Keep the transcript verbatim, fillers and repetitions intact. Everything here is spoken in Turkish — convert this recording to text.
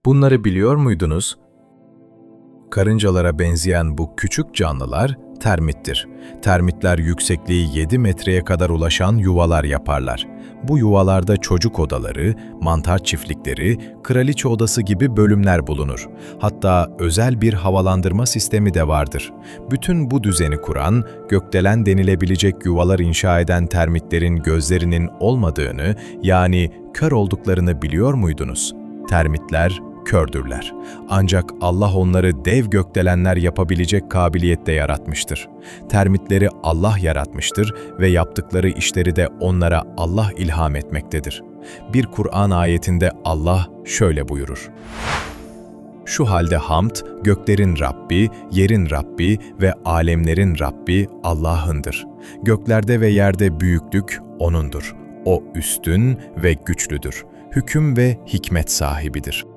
Bunları biliyor muydunuz? Karıncalara benzeyen bu küçük canlılar termittir. Termitler yüksekliği yedi metreye kadar ulaşan yuvalar yaparlar. Bu yuvalarda çocuk odaları, mantar çiftlikleri, kraliçe odası gibi bölümler bulunur. Hatta özel bir havalandırma sistemi de vardır. Bütün bu düzeni kuran, gökdelen denilebilecek yuvalar inşa eden termitlerin gözlerinin olmadığını, yani kör olduklarını biliyor muydunuz? Termitler kördürler. Ancak Allah onları dev gökdelenler yapabilecek kabiliyette yaratmıştır. Termitleri Allah yaratmıştır ve yaptıkları işleri de onlara Allah ilham etmektedir. Bir Kur'an ayetinde Allah şöyle buyurur: "Şu halde hamd, göklerin Rabbi, yerin Rabbi ve alemlerin Rabbi Allah'ındır. Göklerde ve yerde büyüklük O'nundur. O üstün ve güçlüdür. Hüküm ve hikmet sahibidir."